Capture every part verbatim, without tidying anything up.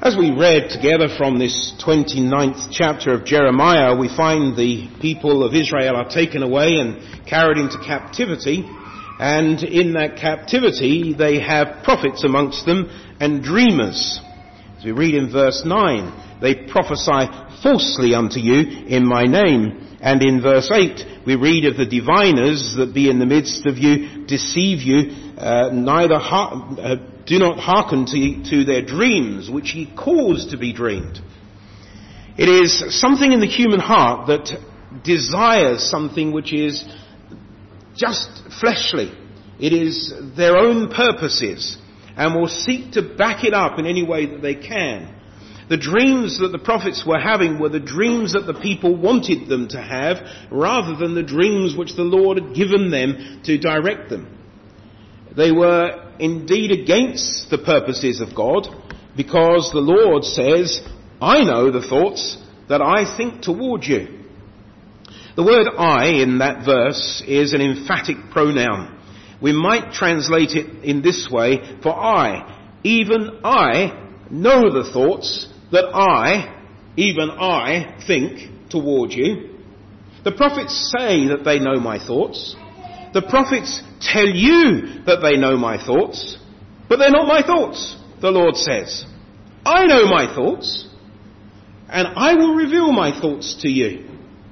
As we read together from this twenty-ninth chapter of Jeremiah, we find the people of Israel are taken away and carried into captivity, and in that captivity they have prophets amongst them and dreamers. As we read in verse nine, they prophesy falsely unto you in my name. And in verse eight, we read of the diviners that be in the midst of you, deceive you, uh, neither ha- uh, do not hearken to, to their dreams, which ye cause to be dreamed. It is something in the human heart that desires something which is just fleshly. It is their own purposes, and will seek to back it up in any way that they can. The dreams that the prophets were having were the dreams that the people wanted them to have, rather than the dreams which the Lord had given them to direct them. They were indeed against the purposes of God, because the Lord says, I know the thoughts that I think toward you. The word I in that verse is an emphatic pronoun. We might translate it in this way, for I, even I, know the thoughts that I, even I, think toward you. The prophets say that they know my thoughts. The prophets tell you that they know my thoughts, but they're not my thoughts, the Lord says. I know my thoughts, and I will reveal my thoughts to you.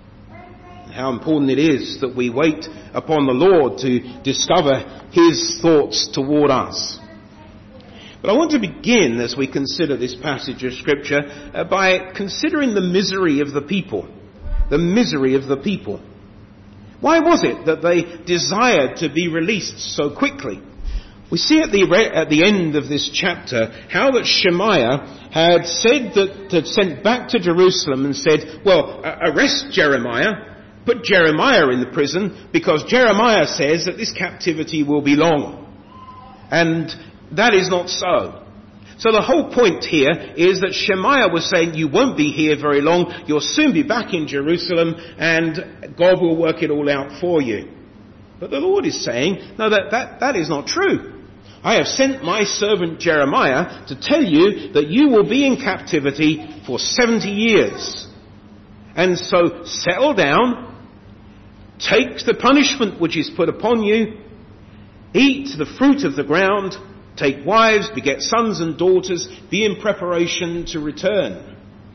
How important it is that we wait upon the Lord to discover his thoughts toward us. But I want to begin, as we consider this passage of Scripture, uh, by considering the misery of the people. The misery of the people. Why was it that they desired to be released so quickly? We see at the re- at the end of this chapter how that Shemaiah had said that, had sent back to Jerusalem and said, well, uh, arrest Jeremiah, put Jeremiah in the prison, because Jeremiah says that this captivity will be long. And that is not so. So the whole point here is that Shemaiah was saying, you won't be here very long, you'll soon be back in Jerusalem, and God will work it all out for you. But the Lord is saying, no, that, that, that is not true. I have sent my servant Jeremiah to tell you that you will be in captivity for seventy years. And so settle down, take the punishment which is put upon you, eat the fruit of the ground, take wives, beget sons and daughters, be in preparation to return.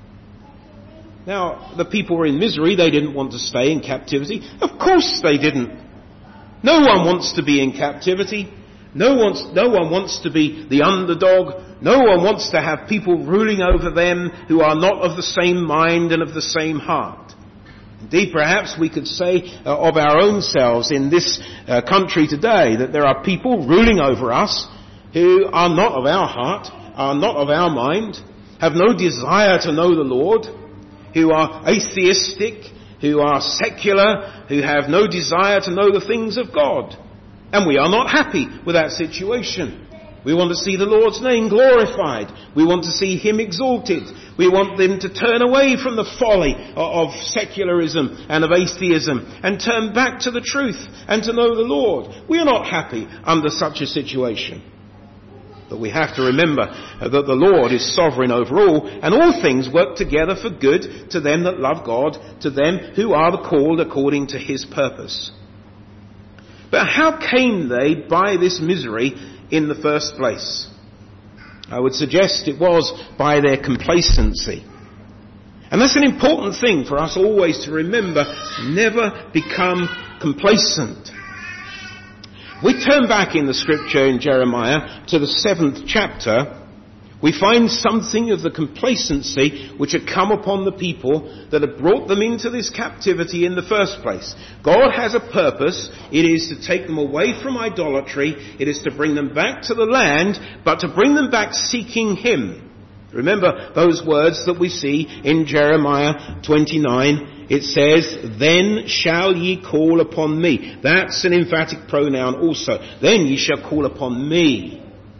Now, the people were in misery. They didn't want to stay in captivity. Of course they didn't. No one wants to be in captivity. No one, no one wants to be the underdog. No one wants to have people ruling over them who are not of the same mind and of the same heart. Indeed, perhaps we could say uh, of our own selves in this uh, country today that there are people ruling over us who are not of our heart, are not of our mind, have no desire to know the Lord, who are atheistic, who are secular, who have no desire to know the things of God. And we are not happy with that situation. We want to see the Lord's name glorified. We want to see him exalted. We want them to turn away from the folly of secularism and of atheism and turn back to the truth and to know the Lord. We are not happy under such a situation. But we have to remember that the Lord is sovereign over all, and all things work together for good to them that love God, to them who are the called according to his purpose. But how came they by this misery in the first place? I would suggest it was by their complacency. And that's an important thing for us always to remember. Never become complacent. We turn back in the scripture in Jeremiah to the seventh chapter. We find something of the complacency which had come upon the people that had brought them into this captivity in the first place. God has a purpose. It is to take them away from idolatry. It is to bring them back to the land, but to bring them back seeking him. Remember those words that we see in Jeremiah twenty-nine. It says, then shall ye call upon me. That's an emphatic pronoun also. Then ye shall call upon me.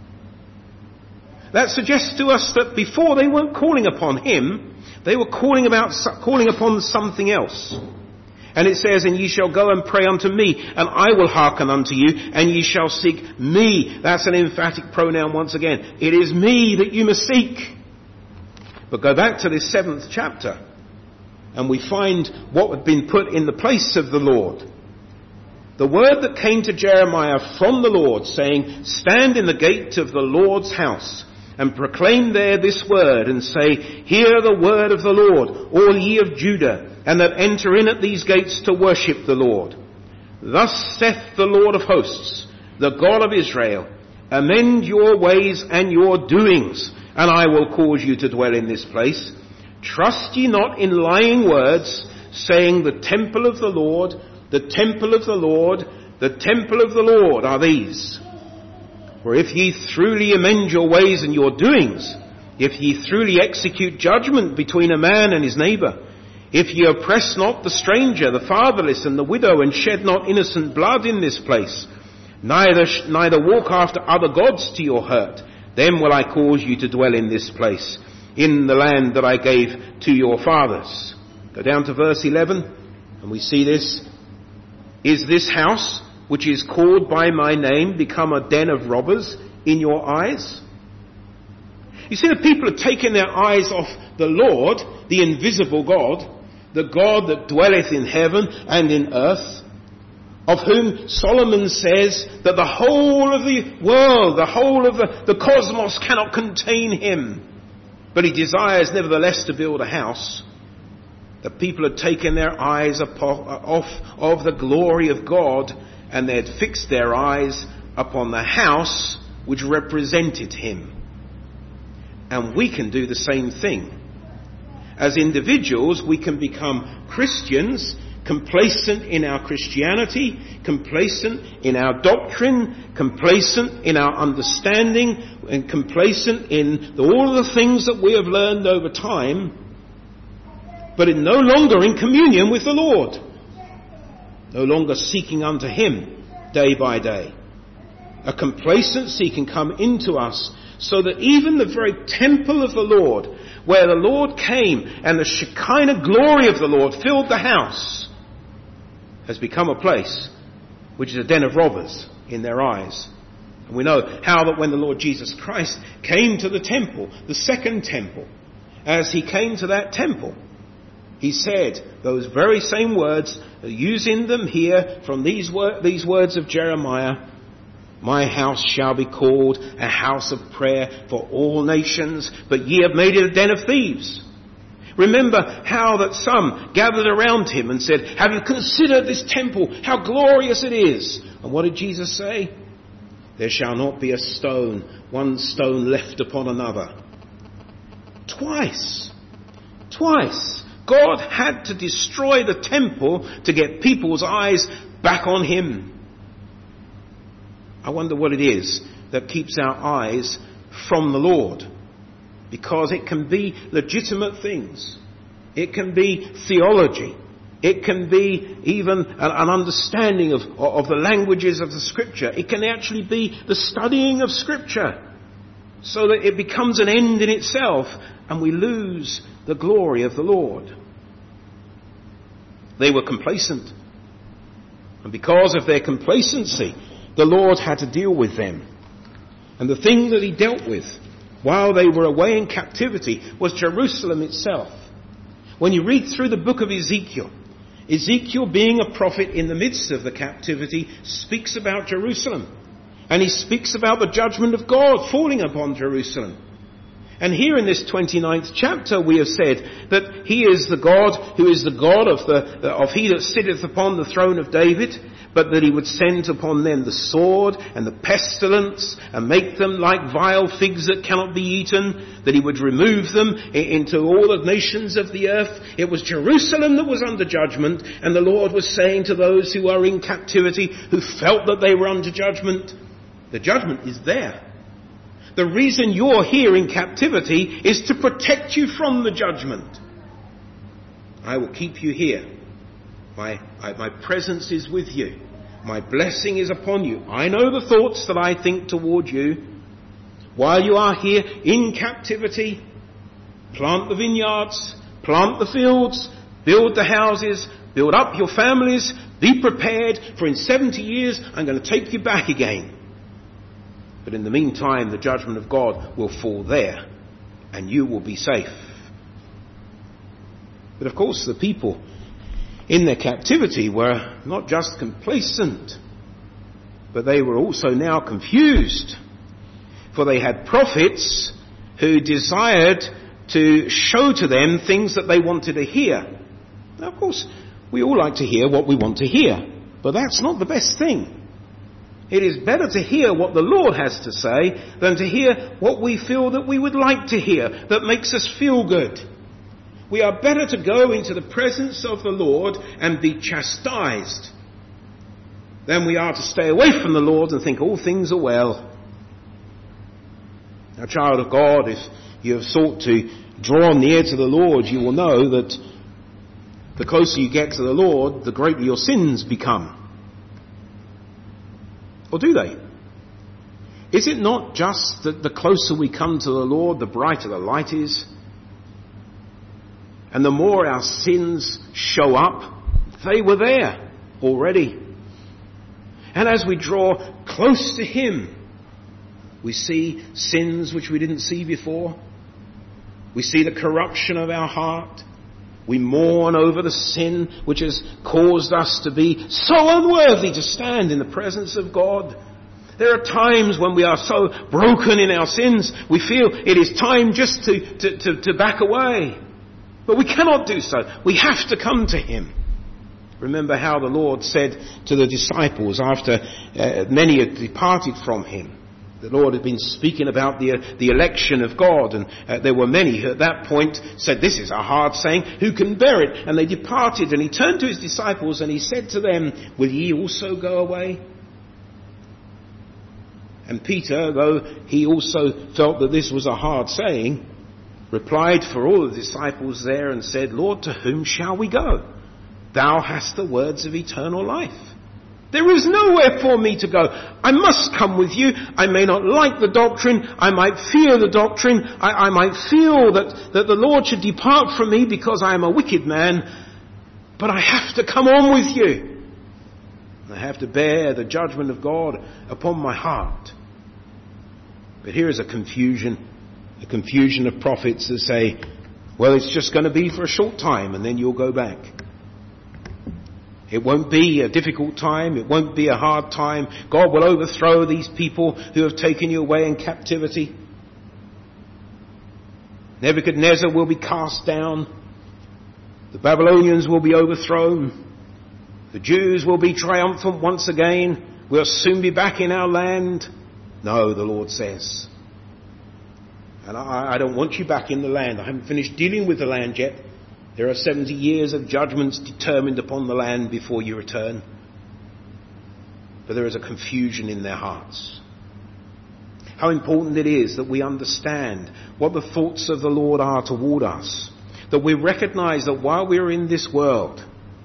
That suggests to us that before they weren't calling upon him, they were calling about calling upon something else. And it says, and ye shall go and pray unto me, and I will hearken unto you, and ye shall seek me. That's an emphatic pronoun once again. It is me that you must seek. But go back to this seventh chapter, and we find what had been put in the place of the Lord. The word that came to Jeremiah from the Lord, saying, stand in the gate of the Lord's house, and proclaim there this word, and say, hear the word of the Lord, all ye of Judah, and that enter in at these gates to worship the Lord. Thus saith the Lord of hosts, the God of Israel, amend your ways and your doings, and I will cause you to dwell in this place. Trust ye not in lying words, saying, the temple of the Lord, the temple of the Lord, the temple of the Lord are these. For if ye truly amend your ways and your doings, if ye truly execute judgment between a man and his neighbour, if ye oppress not the stranger, the fatherless and the widow, and shed not innocent blood in this place, neither, neither walk after other gods to your hurt, then will I cause you to dwell in this place, in the land that I gave to your fathers. Go down to verse eleven, and we see this. Is this house, which is called by my name, become a den of robbers in your eyes? You see, the people have taken their eyes off the Lord, the invisible God, the God that dwelleth in heaven and in earth, of whom Solomon says that the whole of the world, the whole of the, the cosmos cannot contain him. But he desires nevertheless to build a house. The people had taken their eyes off of the glory of God, and they had fixed their eyes upon the house which represented him. And we can do the same thing. As individuals, we can become Christians, complacent in our Christianity, complacent in our doctrine, complacent in our understanding, and complacent in the, all the things that we have learned over time, but in no longer in communion with the Lord. No longer seeking unto him day by day. A complacency can come into us so that even the very temple of the Lord, where the Lord came and the Shekinah glory of the Lord filled the house, has become a place which is a den of robbers in their eyes. And we know how that when the Lord Jesus Christ came to the temple, the second temple, as he came to that temple, he said those very same words, using them here from these, wor- these words of Jeremiah, my house shall be called a house of prayer for all nations, but ye have made it a den of thieves. Remember how that some gathered around him and said, have you considered this temple, how glorious it is? And what did Jesus say? There shall not be a stone, one stone left upon another. Twice, twice, God had to destroy the temple to get people's eyes back on him. I wonder what it is that keeps our eyes from the Lord. Because it can be legitimate things. It can be theology. It can be even an, an understanding of, of the languages of the Scripture. It can actually be the studying of Scripture. So that it becomes an end in itself and we lose the glory of the Lord. They were complacent. And because of their complacency, the Lord had to deal with them. And the thing that he dealt with while they were away in captivity was Jerusalem itself. When you read through the book of Ezekiel, Ezekiel, being a prophet in the midst of the captivity, speaks about Jerusalem. And he speaks about the judgment of God falling upon Jerusalem. And here in this twenty-ninth chapter we have said that he is the God who is the God of the of he that sitteth upon the throne of David, but that he would send upon them the sword and the pestilence and make them like vile figs that cannot be eaten, that he would remove them into all the nations of the earth. It was Jerusalem that was under judgment, and the Lord was saying to those who are in captivity, who felt that they were under judgment, the judgment is there. The reason you're here in captivity is to protect you from the judgment. I will keep you here. My, I, my presence is with you. My blessing is upon you. I know the thoughts that I think toward you. While you are here in captivity, plant the vineyards, plant the fields, build the houses, build up your families, be prepared, for in seventy years I'm going to take you back again. But in the meantime, the judgment of God will fall there, and you will be safe. But of course the people in their captivity were not just complacent, but they were also now confused. For they had prophets who desired to show to them things that they wanted to hear. Now, of course, we all like to hear what we want to hear, but that's not the best thing. It is better to hear what the Lord has to say than to hear what we feel that we would like to hear, that makes us feel good. We are better to go into the presence of the Lord and be chastised than we are to stay away from the Lord and think all things are well. Now, child of God, if you have sought to draw near to the Lord, you will know that the closer you get to the Lord, the greater your sins become. Or do they? Is it not just that the closer we come to the Lord, the brighter the light is? And the more our sins show up, they were there already. And as we draw close to Him, we see sins which we didn't see before. We see the corruption of our heart. We mourn over the sin which has caused us to be so unworthy to stand in the presence of God. There are times when we are so broken in our sins, we feel it is time just to, to, to, to back away. But we cannot do so. We have to come to Him. Remember how the Lord said to the disciples after uh, many had departed from Him. The Lord had been speaking about the, uh, the election of God, and uh, there were many who at that point said, "This is a hard saying, who can bear it?" And they departed, and He turned to His disciples and He said to them, "Will ye also go away?" And Peter, though he also felt that this was a hard saying, replied for all the disciples there and said, "Lord, to whom shall we go? Thou hast the words of eternal life. There is nowhere for me to go. I must come with you. I may not like the doctrine. I might fear the doctrine. I, I might feel that, that the Lord should depart from me because I am a wicked man. But I have to come on with you. I have to bear the judgment of God upon my heart." But here is a confusion, a confusion of prophets that say, well, it's just going to be for a short time and then you'll go back. It won't be a difficult time. It won't be a hard time. God will overthrow these people who have taken you away in captivity. Nebuchadnezzar will be cast down. The Babylonians will be overthrown. The Jews will be triumphant once again. We'll soon be back in our land. No, the Lord says. And I, I don't want you back in the land. I haven't finished dealing with the land yet. There are seventy years of judgments determined upon the land before you return. But there is a confusion in their hearts. How important it is that we understand what the thoughts of the Lord are toward us. That we recognize that while we are in this world,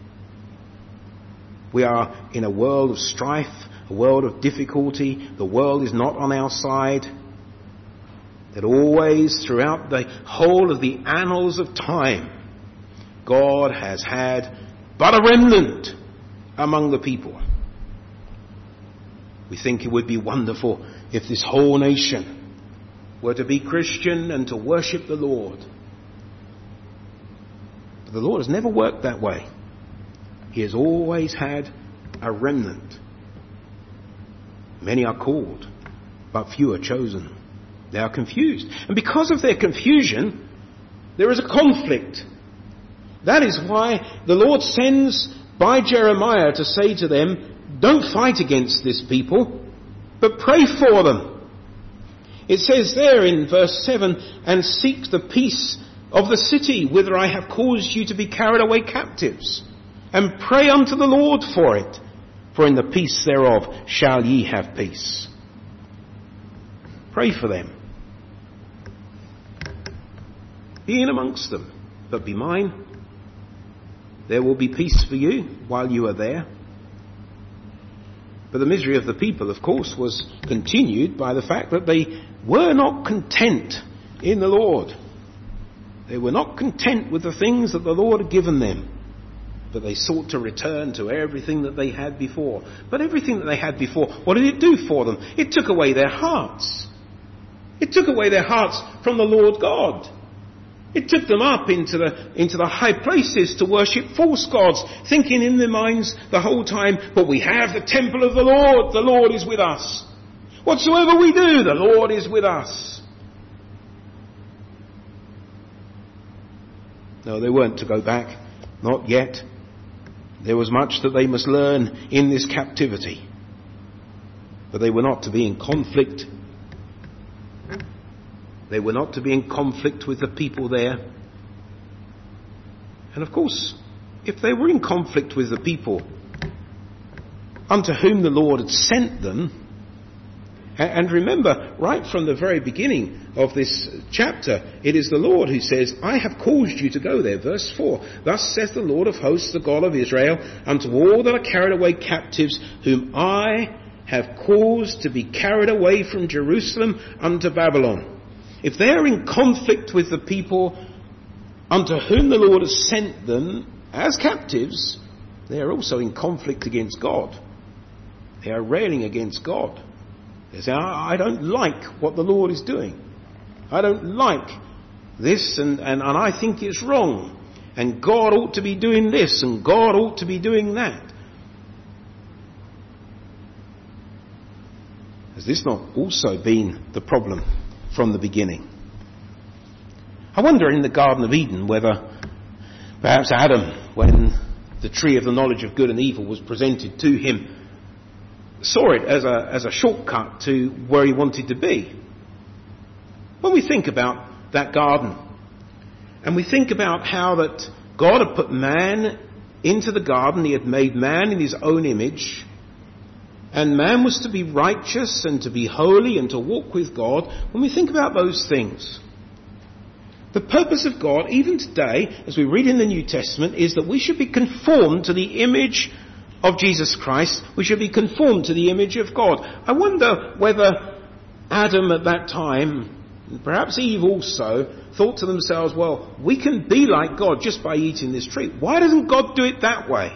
we are in a world of strife, a world of difficulty. The world is not on our side. That always, throughout the whole of the annals of time, God has had but a remnant among the people. We think it would be wonderful if this whole nation were to be Christian and to worship the Lord. But the Lord has never worked that way. He has always had a remnant. Many are called, but few are chosen. They are confused. And because of their confusion, there is a conflict. That is why the Lord sends by Jeremiah to say to them, don't fight against this people, but pray for them. It says there in verse seven, and seek the peace of the city whither I have caused you to be carried away captives, and pray unto the Lord for it, for in the peace thereof shall ye have peace. Pray for them. Be in amongst them, but be mine. There will be peace for you while you are there. But the misery of the people, of course, was continued by the fact that they were not content in the Lord. They were not content with the things that the Lord had given them, but they sought to return to everything that they had before. But everything that they had before, what did it do for them? It took away their hearts. It took away their hearts from the Lord God. It took them up into the, into the high places to worship false gods, thinking in their minds the whole time, but we have the temple of the Lord, the Lord is with us. Whatsoever we do, the Lord is with us. No, they weren't to go back, not yet. There was much that they must learn in this captivity. But they were not to be in conflict. They were not to be in conflict with the people there. And of course, if they were in conflict with the people unto whom the Lord had sent them, and remember, right from the very beginning of this chapter, it is the Lord who says, I have caused you to go there. Verse four, thus saith the Lord of hosts, the God of Israel, unto all that are carried away captives, whom I have caused to be carried away from Jerusalem unto Babylon. If they are in conflict with the people unto whom the Lord has sent them as captives, they are also in conflict against God. They are railing against God. They say, I don't like what the Lord is doing. I don't like this and, and, and I think it's wrong. And God ought to be doing this and God ought to be doing that. Has this not also been the problem from the beginning? I wonder in the Garden of Eden whether perhaps Adam, when the tree of the knowledge of good and evil was presented to him, saw it as a, as a shortcut to where he wanted to be. When we think about that garden, and we think about how that God had put man into the garden, he had made man in his own image, and man was to be righteous and to be holy and to walk with God. When we think about those things, the purpose of God, even today, as we read in the New Testament, is that we should be conformed to the image of Jesus Christ. We should be conformed to the image of God. I wonder whether Adam at that time, and perhaps Eve also, thought to themselves, well, we can be like God just by eating this tree. Why doesn't God do it that way?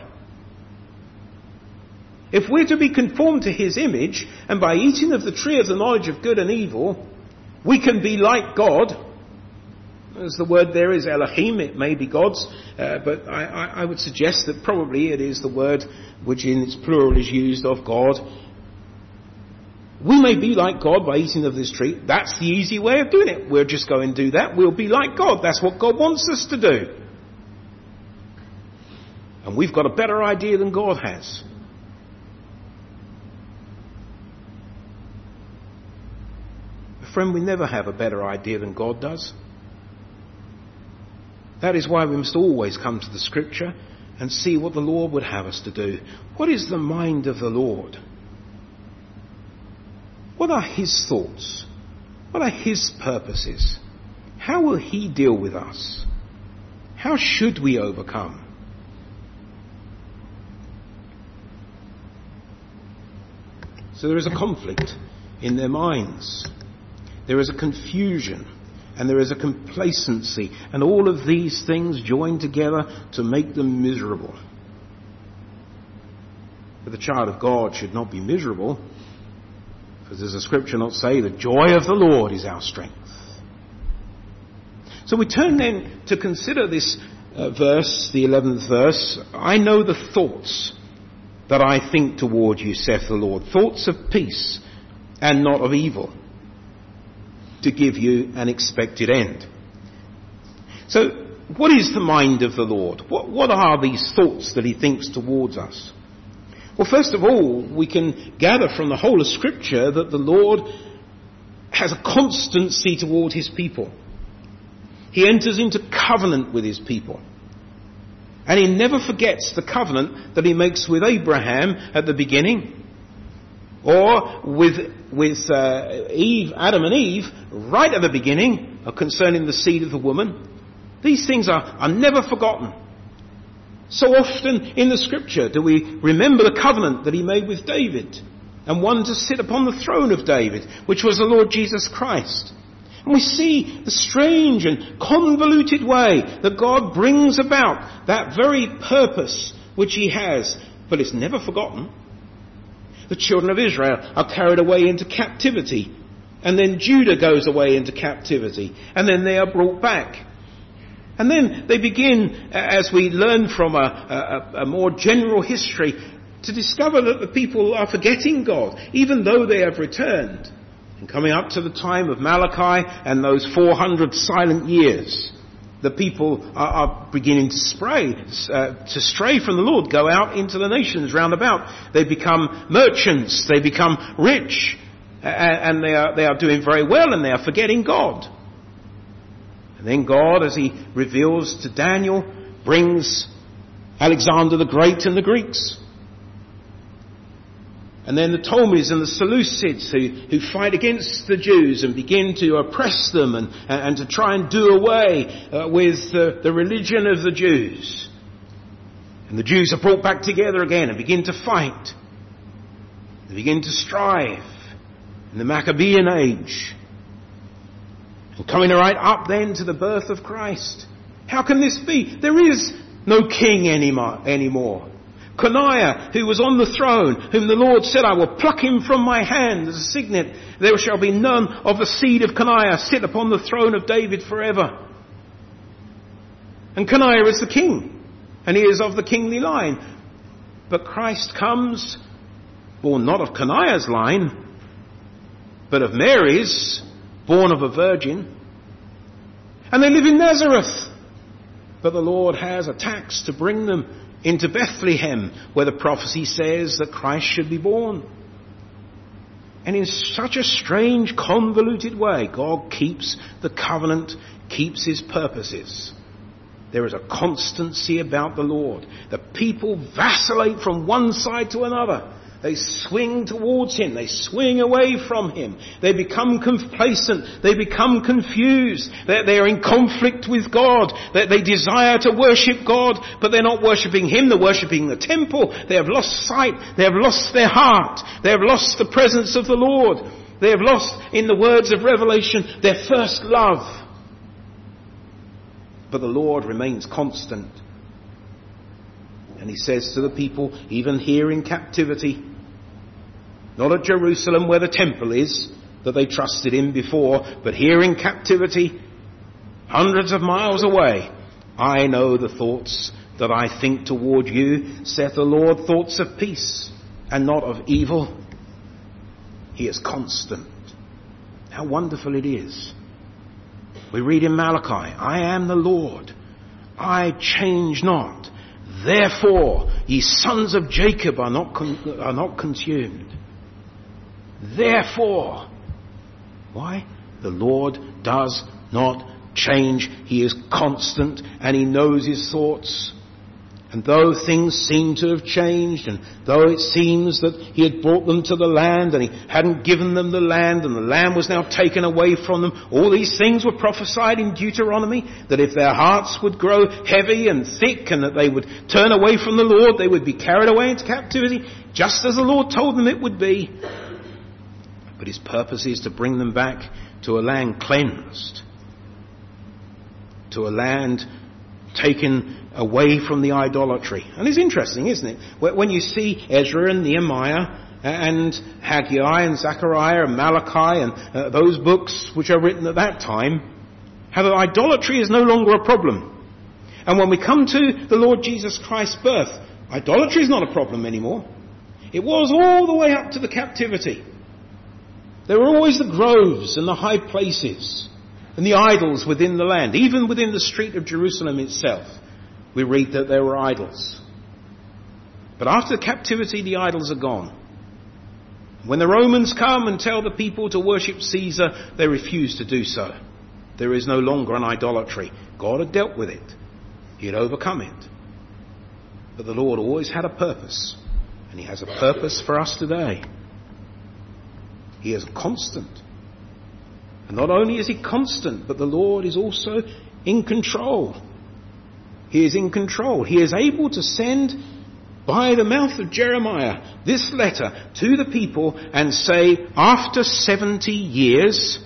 If we're to be conformed to his image, and by eating of the tree of the knowledge of good and evil, we can be like God, as the word there is Elohim, it may be God's, uh, but I, I, I would suggest that probably it is the word which in its plural is used of God. We may be like God by eating of this tree. That's the easy way of doing it. We'll just go and do that. We'll be like God. That's what God wants us to do. And we've got a better idea than God has. Friend, we never have a better idea than God does. That is why we must always come to the Scripture and see what the Lord would have us to do. What is the mind of the Lord? What are his thoughts? What are his purposes? How will he deal with us? How should we overcome? So there is a conflict in their minds. There is a confusion. And there is a complacency. And all of these things join together to make them miserable. But the child of God should not be miserable. For does the Scripture not say, the joy of the Lord is our strength? So we turn then to consider this uh, verse, the eleventh verse. I know the thoughts that I think toward you, saith the Lord. Thoughts of peace and not of evil, to give you an expected end. So, what is the mind of the Lord? What, what are these thoughts that he thinks towards us? Well, first of all, we can gather from the whole of Scripture that the Lord has a constancy toward his people. He enters into covenant with his people. And he never forgets the covenant that he makes with Abraham at the beginning, or with with uh, Eve, Adam and Eve, right at the beginning, concerning the seed of the woman. These things are, are never forgotten. So often in the Scripture do we remember the covenant that he made with David, and one to sit upon the throne of David, which was the Lord Jesus Christ. And we see the strange and convoluted way that God brings about that very purpose which he has, but it's never forgotten. The children of Israel are carried away into captivity. And then Judah goes away into captivity. And then they are brought back. And then they begin, as we learn from a, a, a more general history, to discover that the people are forgetting God, even though they have returned. And coming up to the time of Malachi and those four hundred silent years, the people are, are beginning to stray, uh, to stray from the Lord, go out into the nations round about. They become merchants, they become rich, and, and they are, they are doing very well, and they are forgetting God. And then God, as he reveals to Daniel, brings Alexander the Great and the Greeks. And then the Ptolemies and the Seleucids who, who fight against the Jews and begin to oppress them and, and to try and do away uh, with the, the religion of the Jews. And the Jews are brought back together again and begin to fight. They begin to strive in the Maccabean age. And coming right up then to the birth of Christ. How can this be? There is no king anymore. Coniah, who was on the throne, whom the Lord said, I will pluck him from my hand as a signet. There shall be none of the seed of Coniah sit upon the throne of David forever. And Coniah is the king, and he is of the kingly line. But Christ comes, born not of Coniah's line, but of Mary's, born of a virgin. And they live in Nazareth. But the Lord has a tax to bring them into Bethlehem, where the prophecy says that Christ should be born. And in such a strange, convoluted way, God keeps the covenant, keeps his purposes. There is a constancy about the Lord. The people vacillate from one side to another. They swing towards him. They swing away from him. They become complacent. They become confused. They're, they're in conflict with God. They, they desire to worship God, but they're not worshipping him. They're worshipping the temple. They have lost sight. They have lost their heart. They have lost the presence of the Lord. They have lost, in the words of Revelation, their first love. But the Lord remains constant. And he says to the people, even here in captivity, not at Jerusalem where the temple is, that they trusted in before, but here in captivity, hundreds of miles away, I know the thoughts that I think toward you, saith the Lord, thoughts of peace and not of evil. He is constant. How wonderful it is. We read in Malachi, I am the Lord, I change not. Therefore, ye sons of Jacob are not con- are not consumed. Therefore. Why? The Lord does not change. He is constant and he knows his thoughts. And though things seem to have changed, and though it seems that he had brought them to the land and he hadn't given them the land and the land was now taken away from them, all these things were prophesied in Deuteronomy, that if their hearts would grow heavy and thick and that they would turn away from the Lord, they would be carried away into captivity, just as the Lord told them it would be. But his purpose is to bring them back to a land cleansed, to a land taken away from the idolatry. And it's interesting, isn't it? When you see Ezra and Nehemiah and Haggai and Zechariah and Malachi and uh, those books which are written at that time, how that idolatry is no longer a problem. And when we come to the Lord Jesus Christ's birth, idolatry is not a problem anymore. It was all the way up to the captivity. There were always the groves and the high places and the idols within the land. Even within the street of Jerusalem itself, we read that there were idols. But after captivity, the idols are gone. When the Romans come and tell the people to worship Caesar, they refuse to do so. There is no longer an idolatry. God had dealt with it. He had overcome it. But the Lord always had a purpose. And he has a purpose for us today. He is constant. And not only is he constant, but the Lord is also in control. He is in control. He is able to send by the mouth of Jeremiah this letter to the people and say, after seventy years,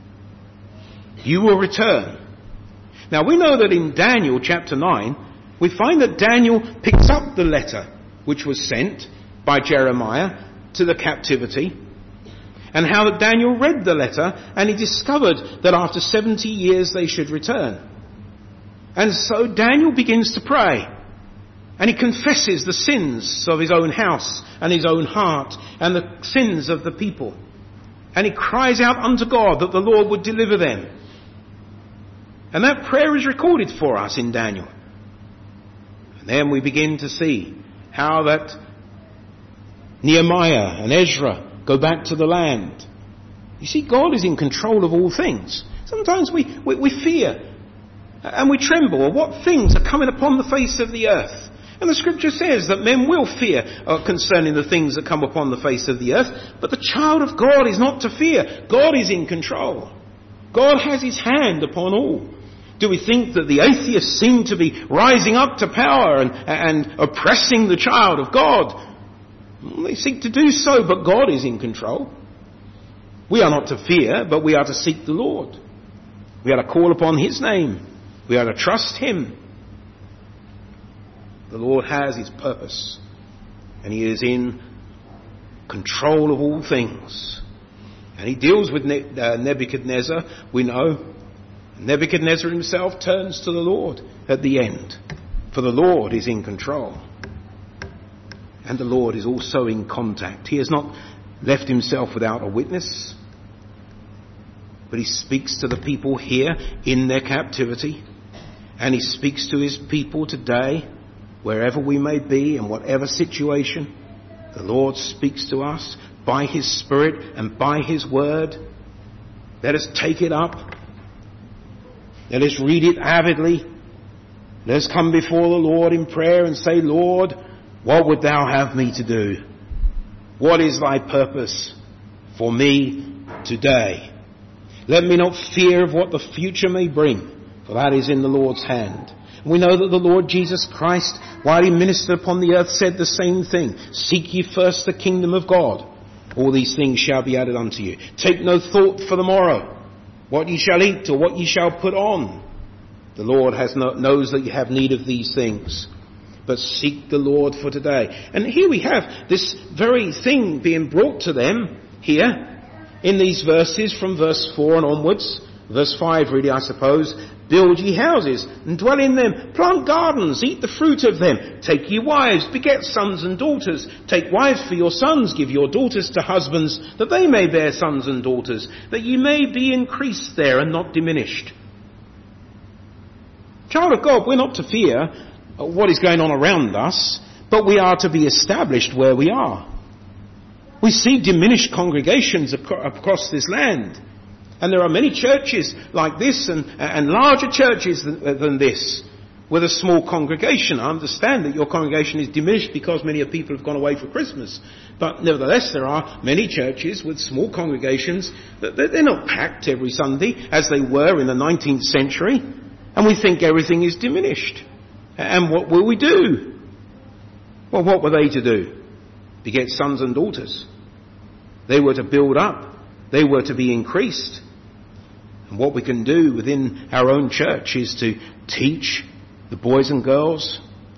you will return. Now we know that in Daniel chapter nine, we find that Daniel picks up the letter which was sent by Jeremiah to the captivity, and how that Daniel read the letter and he discovered that after seventy years they should return. And so Daniel begins to pray. And he confesses the sins of his own house and his own heart and the sins of the people. And he cries out unto God that the Lord would deliver them. And that prayer is recorded for us in Daniel. And then we begin to see how that Nehemiah and Ezra go back to the land. You see, God is in control of all things. Sometimes we, we, we fear and we tremble at what things are coming upon the face of the earth. And the scripture says that men will fear uh, concerning the things that come upon the face of the earth. But the child of God is not to fear. God is in control. God has his hand upon all. Do we think that the atheists seem to be rising up to power and, and oppressing the child of God? Well, they seek to do so, but God is in control. We are not to fear, but we are to seek the Lord. We are to call upon his name. We are to trust him. The Lord has his purpose, and he is in control of all things. And he deals with Nebuchadnezzar, we know. Nebuchadnezzar himself turns to the Lord at the end, for the Lord is in control. And the Lord is also in contact. He has not left himself without a witness, but he speaks to the people here in their captivity, and he speaks to his people today, wherever we may be, in whatever situation. The Lord speaks to us by his Spirit and by his word. Let us take it up. Let us read it avidly. Let us come before the Lord in prayer and say, Lord, what would thou have me to do? What is thy purpose for me today? Let me not fear of what the future may bring, for that is in the Lord's hand. We know that the Lord Jesus Christ, while he ministered upon the earth, said the same thing. Seek ye first the kingdom of God. All these things shall be added unto you. Take no thought for the morrow, what ye shall eat or what ye shall put on. The Lord has no, knows that you have need of these things. But seek the Lord for today. And here we have this very thing being brought to them here in these verses from verse four and onwards. Verse five really, I suppose. Build ye houses and dwell in them. Plant gardens, eat the fruit of them. Take ye wives, beget sons and daughters. Take wives for your sons, give your daughters to husbands, that they may bear sons and daughters, that ye may be increased there and not diminished. Child of God, we're not to fear what is going on around us, but we are to be established where we are. We see diminished congregations across this land. And there are many churches like this and, and larger churches than, than this with a small congregation. I understand that your congregation is diminished because many of people have gone away for Christmas. But nevertheless, there are many churches with small congregations that they're not packed every Sunday as they were in the nineteenth century. And we think everything is diminished. And what will we do? Well, what were they to do? Beget sons and daughters. They were to build up. They were to be increased. And what we can do within our own church is to teach the boys and girls.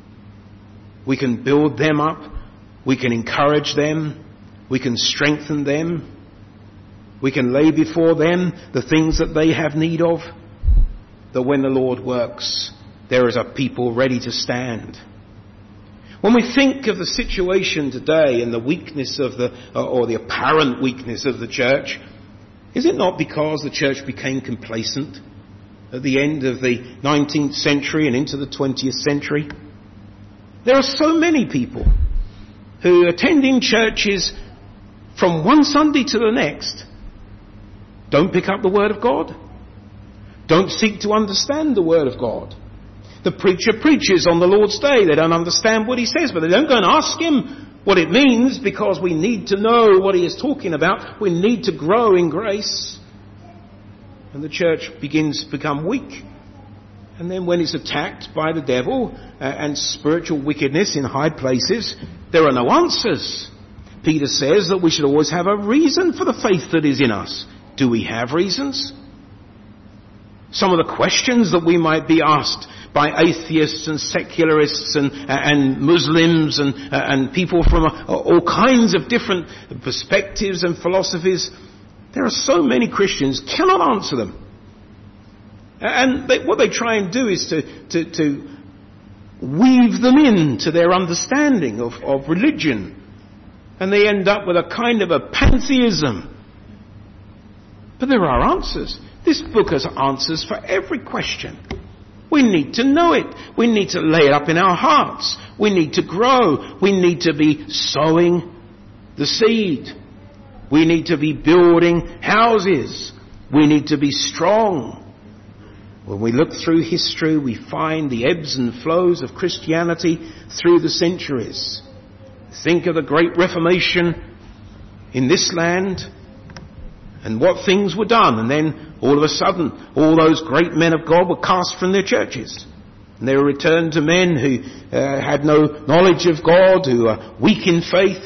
We can build them up. We can encourage them. We can strengthen them. We can lay before them the things that they have need of. That when the Lord works, there is a people ready to stand. When we think of the situation today and the weakness of the, or the apparent weakness of the church, is it not because the church became complacent at the end of the nineteenth century and into the twentieth century? There are so many people who attending churches from one Sunday to the next don't pick up the Word of God, don't seek to understand the Word of God. The preacher preaches on the Lord's Day. They don't understand what he says, but they don't go and ask him what it means, because we need to know what he is talking about. We need to grow in grace. And the church begins to become weak. And then when it's attacked by the devil uh, and spiritual wickedness in high places, there are no answers. Peter says that we should always have a reason for the faith that is in us. Do we have reasons? Some of the questions that we might be asked by atheists and secularists and, and Muslims and, and people from all kinds of different perspectives and philosophies, there are so many Christians cannot answer them. And they, what they try and do is to, to, to weave them into their understanding of, of religion. And they end up with a kind of a pantheism. But there are answers. This book has answers for every question. We need to know it. We need to lay it up in our hearts. We need to grow. We need to be sowing the seed. We need to be building houses. We need to be strong. When we look through history, we find the ebbs and flows of Christianity through the centuries. Think of the Great Reformation in this land and what things were done. And then all of a sudden, all those great men of God were cast from their churches. And they were returned to men who uh, had no knowledge of God, who were weak in faith.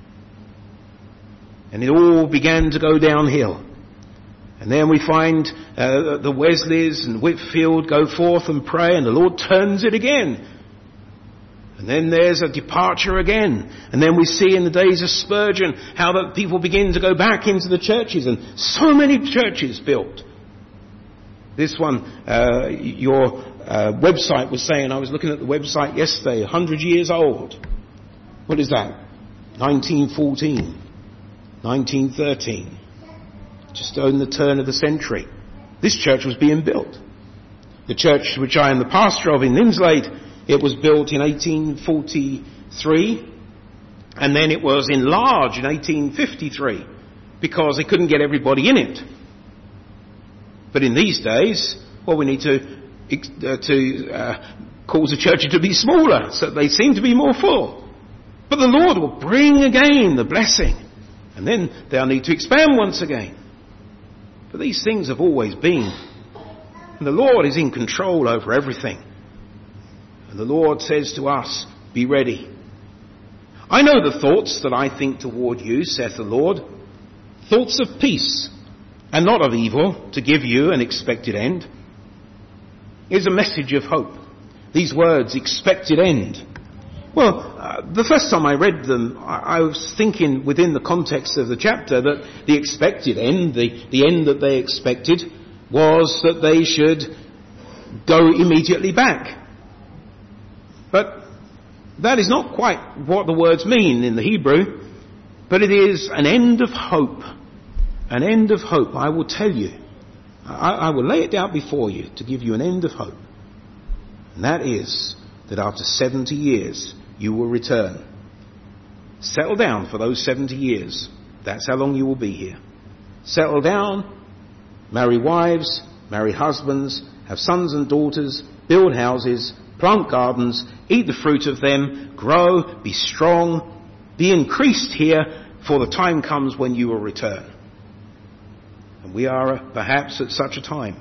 And it all began to go downhill. And then we find uh, the Wesleys and Whitefield go forth and pray, and the Lord turns it again. And then there's a departure again. And then we see in the days of Spurgeon how that people begin to go back into the churches, and so many churches built. This one, uh, your uh, website was saying, I was looking at the website yesterday, one hundred years old. What is that? nineteen fourteen, nineteen thirteen. Just on the turn of the century. This church was being built. The church which I am the pastor of in Linslade, it was built in eighteen forty-three, and then it was enlarged in eighteen fifty-three because they couldn't get everybody in it. But in these days, well, we need to uh, to uh, cause the churches to be smaller, so they seem to be more full. But the Lord will bring again the blessing, and then they'll need to expand once again. But these things have always been. And the Lord is in control over everything. And the Lord says to us, be ready. I know the thoughts that I think toward you, saith the Lord, thoughts of peace and not of evil, to give you an expected end. Here's a message of hope. These words, expected end. Well, uh, the first time I read them, I, I was thinking within the context of the chapter that the expected end, the, the end that they expected, was that they should go immediately back. But that is not quite what the words mean in the Hebrew, but it is an end of hope. An end of hope, I will tell you. I, I will lay it down before you to give you an end of hope. And that is that after seventy years, you will return. Settle down for those seventy years. That's how long you will be here. Settle down, marry wives, marry husbands, have sons and daughters, build houses, plant gardens, eat the fruit of them, grow, be strong, be increased here, for the time comes when you will return. And we are perhaps at such a time.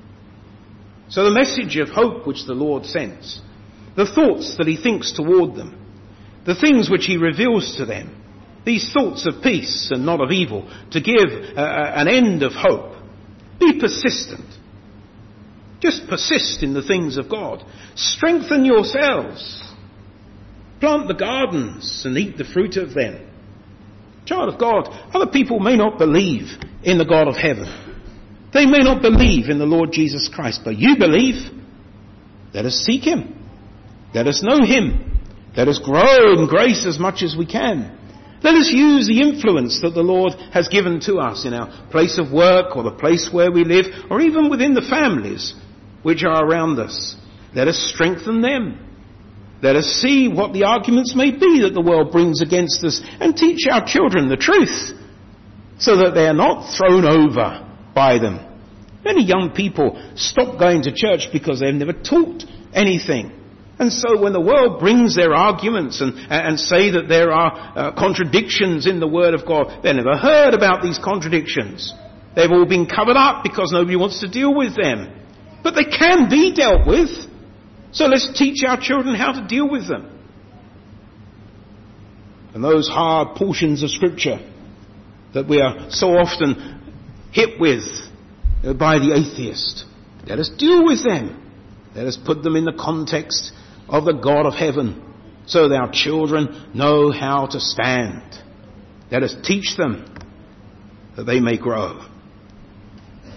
So the message of hope which the Lord sends, the thoughts that he thinks toward them, the things which he reveals to them, these thoughts of peace and not of evil, to give uh, an end of hope. Be persistent. Just persist in the things of God. Strengthen yourselves. Plant the gardens and eat the fruit of them. Child of God, other people may not believe in the God of heaven. They may not believe in the Lord Jesus Christ, but you believe. Let us seek him. Let us know him. Let us grow in grace as much as we can. Let us use the influence that the Lord has given to us in our place of work or the place where we live, or even within the families which are around us. Let us strengthen them. Let us see what the arguments may be that the world brings against us, and teach our children the truth so that they are not thrown over by them. Many young people stop going to church because they've never taught anything. And so when the world brings their arguments and, and say that there are uh, contradictions in the Word of God, they've never heard about these contradictions. They've all been covered up because nobody wants to deal with them. But they can be dealt with. So let's teach our children how to deal with them. And those hard portions of Scripture that we are so often hit with by the atheist, let us deal with them. Let us put them in the context of the God of heaven, so that our children know how to stand. Let us teach them that they may grow.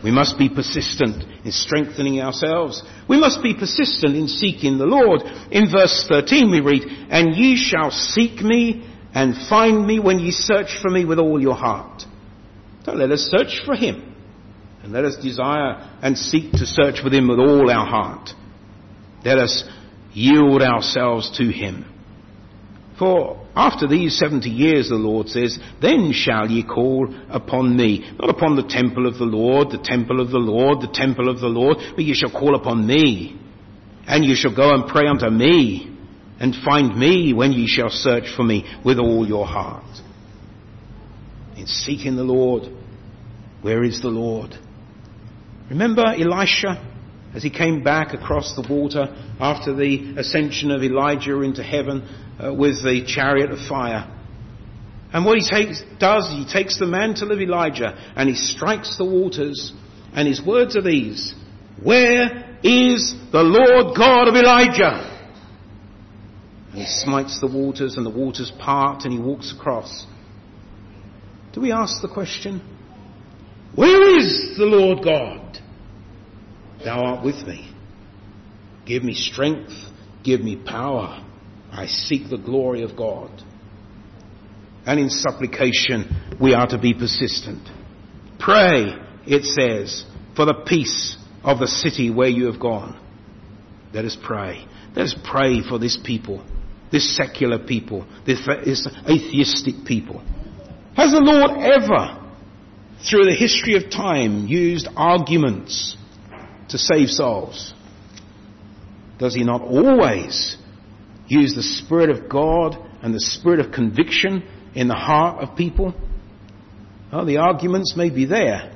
We must be persistent in strengthening ourselves. We must be persistent in seeking the Lord. In verse thirteen we read, "And ye shall seek me and find me when ye search for me with all your heart." So let us search for him. And let us desire and seek to search for him with all our heart. Let us yield ourselves to him. For after these seventy years, the Lord says, "Then shall ye call upon me." Not upon the temple of the Lord, the temple of the Lord, the temple of the Lord, but ye shall call upon me. And ye shall go and pray unto me, and find me when ye shall search for me with all your heart. In seeking the Lord, where is the Lord? Remember Elisha as he came back across the water after the ascension of Elijah into heaven uh, with the chariot of fire. And what he takes, does, he takes the mantle of Elijah and he strikes the waters. And his words are these: "Where is the Lord God of Elijah?" And he smites the waters and the waters part and he walks across. Do we ask the question, where is the Lord God? Thou art with me. Give me strength. Give me power. I seek the glory of God. And in supplication, we are to be persistent. Pray, it says, for the peace of the city where you have gone. Let us pray. Let us pray for this people, this secular people, this, this atheistic people. Has the Lord ever, through the history of time, used arguments to save souls? Does he not always use the Spirit of God and the Spirit of conviction in the heart of people? Well, the arguments may be there.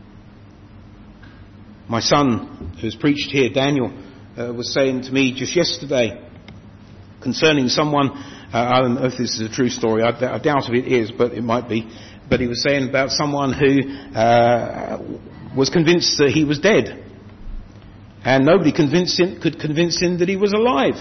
My son, who's preached here, Daniel, uh, was saying to me just yesterday concerning someone, uh, I don't know if this is a true story, I, I doubt if it is, but it might be, but he was saying about someone who uh, was convinced that he was dead. And nobody convinced him, could convince him that he was alive.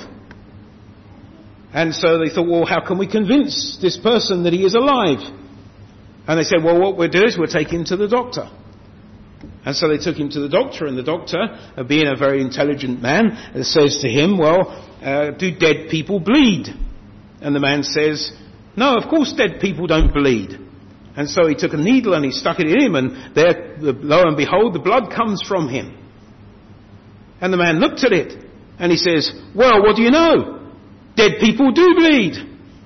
And so they thought, well, how can we convince this person that he is alive? And they said, well, what we'll do is we'll take him to the doctor. And so they took him to the doctor, and the doctor, uh, being a very intelligent man, uh, says to him, well, uh, do dead people bleed? And the man says, no, of course dead people don't bleed. And so he took a needle and he stuck it in him, and there, lo and behold, the blood comes from him. And the man looked at it and he says, well, what do you know? Dead people do bleed.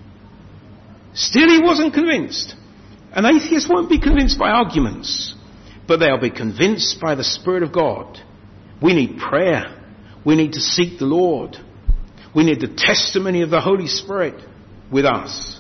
Still he wasn't convinced. An atheist won't be convinced by arguments, but they'll be convinced by the Spirit of God. We need prayer. We need to seek the Lord. We need the testimony of the Holy Spirit with us.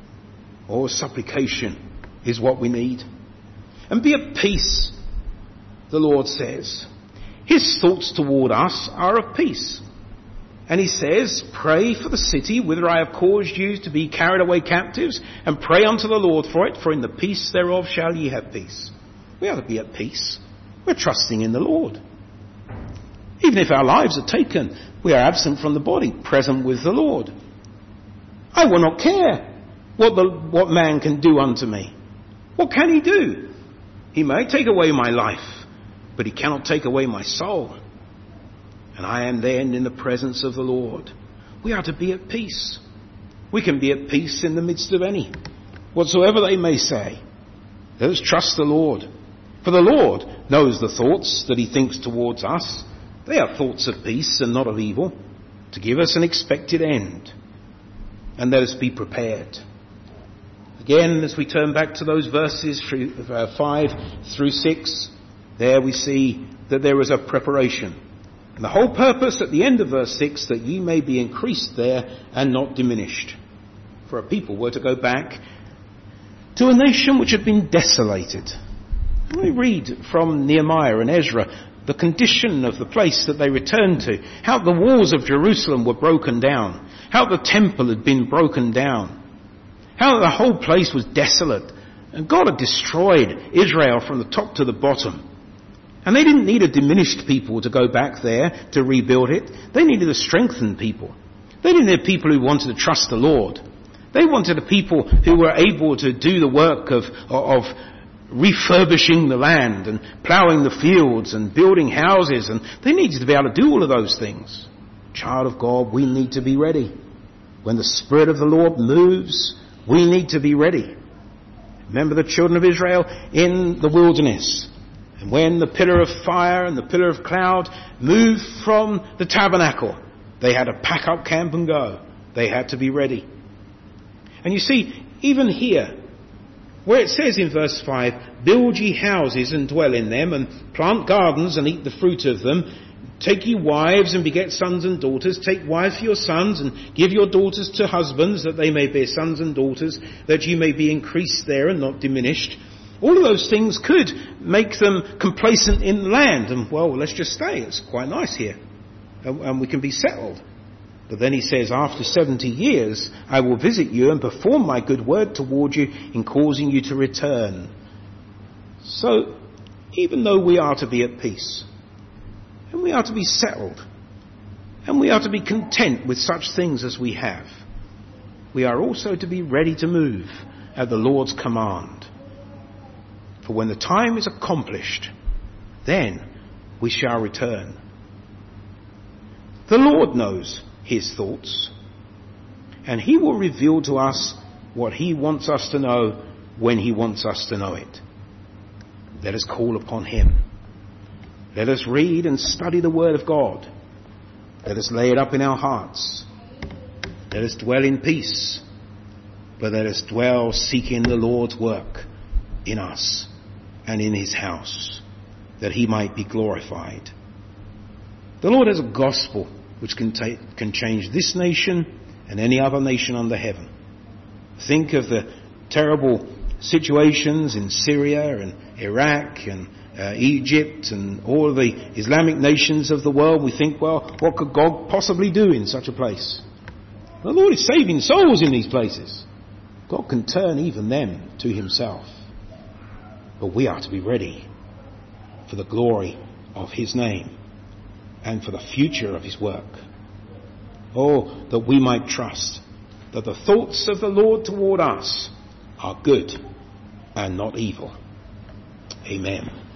Oh, supplication is what we need. And be at peace, the Lord says. His thoughts toward us are of peace. And he says, pray for the city whither I have caused you to be carried away captives, and pray unto the Lord for it, for in the peace thereof shall ye have peace. We ought to be at peace. We're trusting in the Lord. Even if our lives are taken, we are absent from the body, present with the Lord. I will not care what the, what man can do unto me. What can he do? He may take away my life, but he cannot take away my soul. And I am then in the presence of the Lord. We are to be at peace. We can be at peace in the midst of any, whatsoever they may say. Let us trust the Lord. For the Lord knows the thoughts that he thinks towards us. They are thoughts of peace and not of evil, to give us an expected end. And let us be prepared. Again, as we turn back to those verses, uh, five through six, there we see that there is a preparation. And the whole purpose at the end of verse six, that ye may be increased there and not diminished. For a people were to go back to a nation which had been desolated. And we read from Nehemiah and Ezra the condition of the place that they returned to, how the walls of Jerusalem were broken down, how the temple had been broken down, how the whole place was desolate, and God had destroyed Israel from the top to the bottom. And they didn't need a diminished people to go back there to rebuild it. They needed a strengthened people. They didn't need people who wanted to trust the Lord. They wanted a people who were able to do the work of, of refurbishing the land and ploughing the fields and building houses, and they needed to be able to do all of those things. Child of God, we need to be ready. When the Spirit of the Lord moves, we need to be ready. Remember the children of Israel in the wilderness. And when the pillar of fire and the pillar of cloud moved from the tabernacle, they had to pack up camp and go. They had to be ready. And you see, even here, where it says in verse five, build ye houses and dwell in them, and plant gardens and eat the fruit of them, take ye wives and beget sons and daughters, take wives for your sons and give your daughters to husbands, that they may bear sons and daughters, that you may be increased there and not diminished. All of those things could make them complacent in the land, and well, let's just stay, it's quite nice here, and, and we can be settled. But then he says, after seventy years, I will visit you and perform my good word toward you in causing you to return. So, even though we are to be at peace, and we are to be settled, and we are to be content with such things as we have, we are also to be ready to move at the Lord's command. For when the time is accomplished, then we shall return. The Lord knows his thoughts, and he will reveal to us what he wants us to know when he wants us to know it. Let us call upon him. Let us read and study the word of God. Let us lay it up in our hearts. Let us dwell in peace, but let us dwell seeking the Lord's work in us and in his house, that he might be glorified. The Lord has a gospel which can, take, can change this nation and any other nation under heaven. Think of the terrible situations in Syria and Iraq and uh, Egypt and all of the Islamic nations of the world. We think, well, what could God possibly do in such a place? The Lord is saving souls in these places. God can turn even them to himself. But we are to be ready for the glory of his name and for the future of his work. Oh, that we might trust that the thoughts of the Lord toward us are good and not evil. Amen.